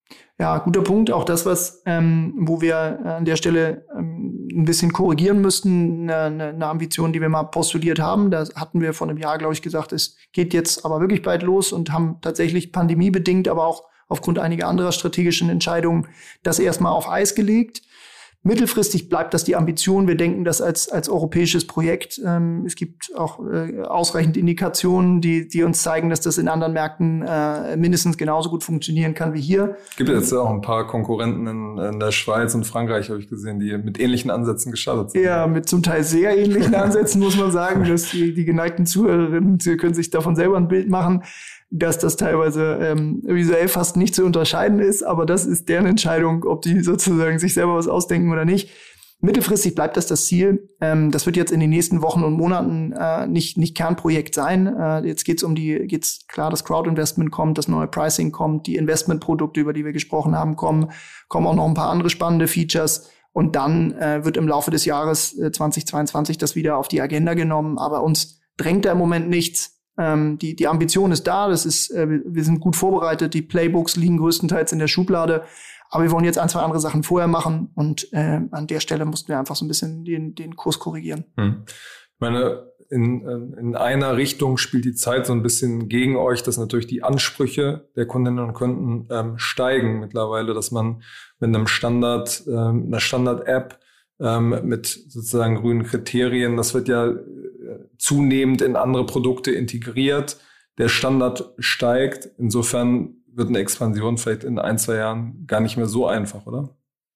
Ja, guter Punkt. Auch das, was, ähm, wo wir an der Stelle ähm, ein bisschen korrigieren müssten, eine, eine Ambition, die wir mal postuliert haben. Da hatten wir vor einem Jahr, glaube ich, gesagt, es geht jetzt aber wirklich bald los und haben tatsächlich pandemiebedingt, aber auch aufgrund einiger anderer strategischen Entscheidungen das erstmal auf Eis gelegt. Mittelfristig bleibt das die Ambition. Wir denken das als als europäisches Projekt. Ähm, es gibt auch äh, ausreichend Indikationen, die die uns zeigen, dass das in anderen Märkten äh, mindestens genauso gut funktionieren kann wie hier. Es gibt jetzt auch ein paar Konkurrenten in, in der Schweiz und Frankreich, habe ich gesehen, die mit ähnlichen Ansätzen gestartet sind. Ja, mit zum Teil sehr ähnlichen Ansätzen, muss man sagen. Dass die, die geneigten Zuhörerinnen sie können sich davon selber ein Bild machen, dass das teilweise ähm, visuell fast nicht zu unterscheiden ist, aber das ist deren Entscheidung, ob die sozusagen sich selber was ausdenken oder nicht. Mittelfristig bleibt das das Ziel. Ähm, das wird jetzt in den nächsten Wochen und Monaten äh, nicht nicht Kernprojekt sein. Äh, jetzt geht's um die, geht's klar, das Crowd-Investment kommt, das neue Pricing kommt, die Investmentprodukte, über die wir gesprochen haben, kommen, kommen auch noch ein paar andere spannende Features. Und dann äh, wird im Laufe des Jahres äh, zweitausendzweiundzwanzig das wieder auf die Agenda genommen. Aber uns drängt da im Moment nichts. Ähm, die, die Ambition ist da, das ist, äh, wir sind gut vorbereitet, die Playbooks liegen größtenteils in der Schublade, aber wir wollen jetzt ein, zwei andere Sachen vorher machen und äh, an der Stelle mussten wir einfach so ein bisschen den, den Kurs korrigieren. Hm. Ich meine, in, in einer Richtung spielt die Zeit so ein bisschen gegen euch, dass natürlich die Ansprüche der Kundinnen und Kunden ähm, steigen mittlerweile, dass man mit einem Standard, ähm, einer Standard-App ähm, mit sozusagen grünen Kriterien, das wird ja zunehmend in andere Produkte integriert. Der Standard steigt. Insofern wird eine Expansion vielleicht in ein, zwei Jahren gar nicht mehr so einfach, oder?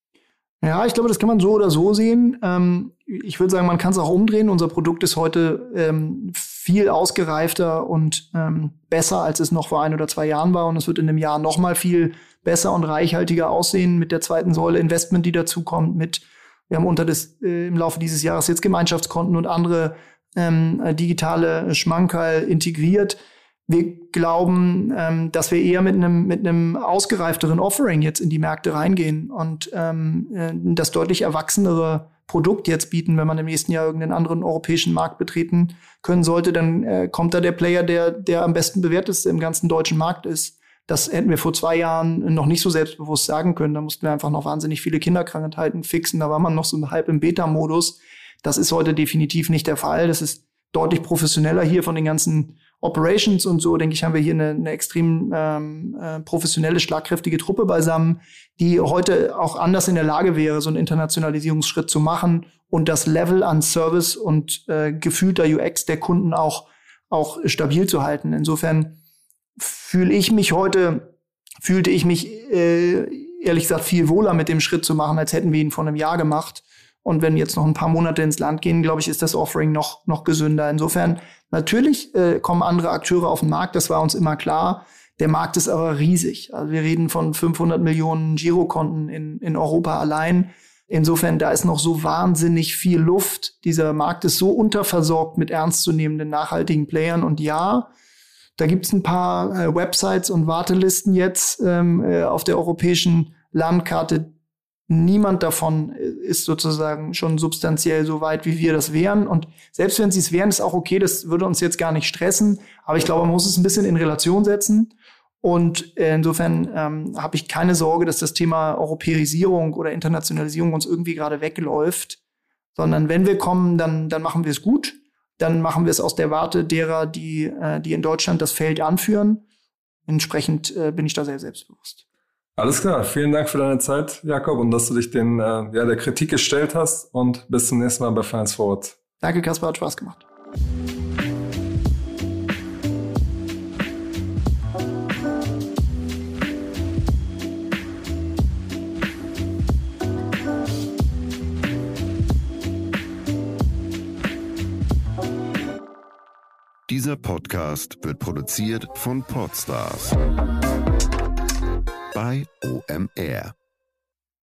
Ja, ich glaube, das kann man so oder so sehen. Ähm, ich würde sagen, man kann es auch umdrehen. Unser Produkt ist heute ähm, viel ausgereifter und ähm, besser, als es noch vor ein oder zwei Jahren war. Und es wird in einem Jahr noch mal viel besser und reichhaltiger aussehen mit der zweiten Säule Investment, die dazukommt. Mit, wir haben unter das äh, im Laufe dieses Jahres jetzt Gemeinschaftskonten und andere Ähm, digitale Schmankerl integriert. Wir glauben, ähm, dass wir eher mit einem mit einem ausgereifteren Offering jetzt in die Märkte reingehen und ähm, äh, das deutlich erwachsenere Produkt jetzt bieten. Wenn man im nächsten Jahr irgendeinen anderen europäischen Markt betreten können sollte, dann äh, kommt da der Player, der der am besten bewerteste im ganzen deutschen Markt ist. Das hätten wir vor zwei Jahren noch nicht so selbstbewusst sagen können. Da mussten wir einfach noch wahnsinnig viele Kinderkrankheiten fixen. Da war man noch so halb im Beta-Modus. Das ist heute definitiv nicht der Fall. Das ist deutlich professioneller hier von den ganzen Operations und so. Denke ich, haben wir hier eine, eine extrem ähm, äh, professionelle, schlagkräftige Truppe beisammen, die heute auch anders in der Lage wäre, so einen Internationalisierungsschritt zu machen und das Level an Service und äh, gefühlter U X der Kunden auch auch stabil zu halten. Insofern fühle ich mich heute, fühlte ich mich äh, ehrlich gesagt viel wohler mit dem Schritt zu machen, als hätten wir ihn vor einem Jahr gemacht. Und wenn jetzt noch ein paar Monate ins Land gehen, glaube ich, ist das Offering noch noch gesünder. Insofern, natürlich äh, kommen andere Akteure auf den Markt, das war uns immer klar. Der Markt ist aber riesig. Also wir reden von fünfhundert Millionen Girokonten in, in Europa allein. Insofern, da ist noch so wahnsinnig viel Luft. Dieser Markt ist so unterversorgt mit ernstzunehmenden, nachhaltigen Playern. Und ja, da gibt es ein paar äh, Websites und Wartelisten jetzt ähm, äh, auf der europäischen Landkarte. Niemand davon ist sozusagen schon substanziell so weit, wie wir das wären. Und selbst wenn sie es wären, ist auch okay, das würde uns jetzt gar nicht stressen. Aber ich glaube, man muss es ein bisschen in Relation setzen. Und insofern ähm, habe ich keine Sorge, dass das Thema Europäisierung oder Internationalisierung uns irgendwie gerade wegläuft. Sondern wenn wir kommen, dann, dann machen wir es gut. Dann machen wir es aus der Warte derer, die, äh, die in Deutschland das Feld anführen. Entsprechend äh, bin ich da sehr selbstbewusst. Alles klar, vielen Dank für deine Zeit, Jakob, und dass du dich den äh, ja der Kritik gestellt hast, und bis zum nächsten Mal bei Finance Forward. Danke, Caspar, hat Spaß gemacht. Dieser Podcast wird produziert von Podstars bei O M R.